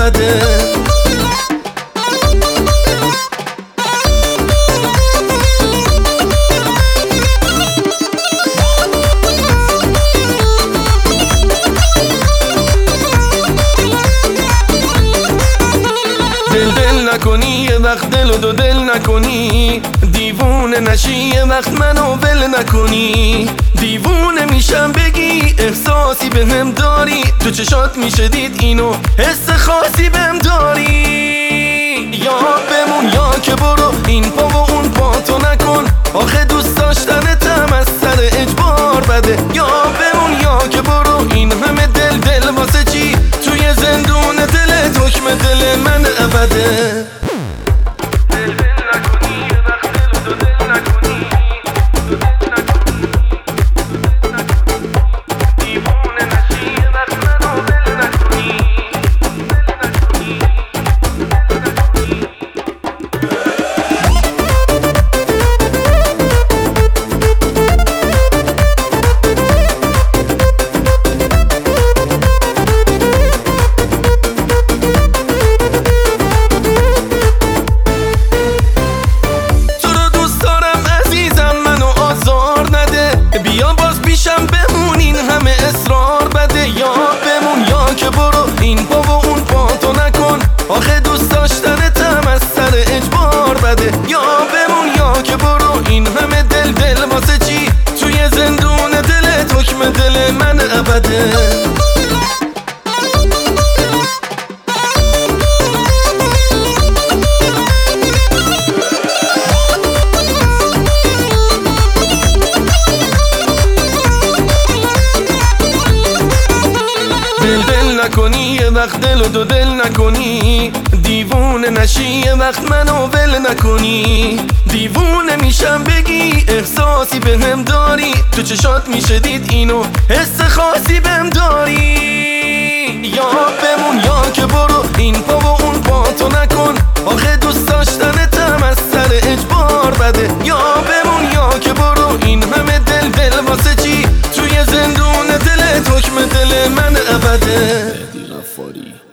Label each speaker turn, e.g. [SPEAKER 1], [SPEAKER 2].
[SPEAKER 1] ابده. دل نکنی یه وقت دل و دو دل نکنی، دیوونه نشی یه وقت منو ول نکنی. دیوونه میشم بگی احساسی بهم داری، تو چشات میشه دید اینو حس خاصی بهم داری. یا بمون یا که برو، این پا و اون پا تو نکن، آخه دوست داشتنتم از سر اجبار بده. یا بمون یا که برو، این همه دل واسه چی؟ توی زندون دلت حکم دل من ابده. بیا باز پیشم بمون، این همه اصرار بده. یا بمون یا که برو، این پا و اون پا تو نکن، آخه دوست داشتنتم از سر اجبار بده. یا بمون یا که برو، این همه دل واسه چی؟ توی زندون دلت حکم دل من ابده. دل نکنی یه وقت دل و دو دل نکنی، دیوونه نشی یه وقت منو ول نکنی. دیوونه میشم بگی احساسی بهم داری، تو چشات میشه دید اینو حس خاصی بهم داری. یا بمون یا که برو، این پا و اون پا تو نکن، آخه دوست داشتنتم از سر اجبار بده. یا بمون یا که برو، این همه دل واسه چی؟ توی زندون دلت حکم دل من ابده.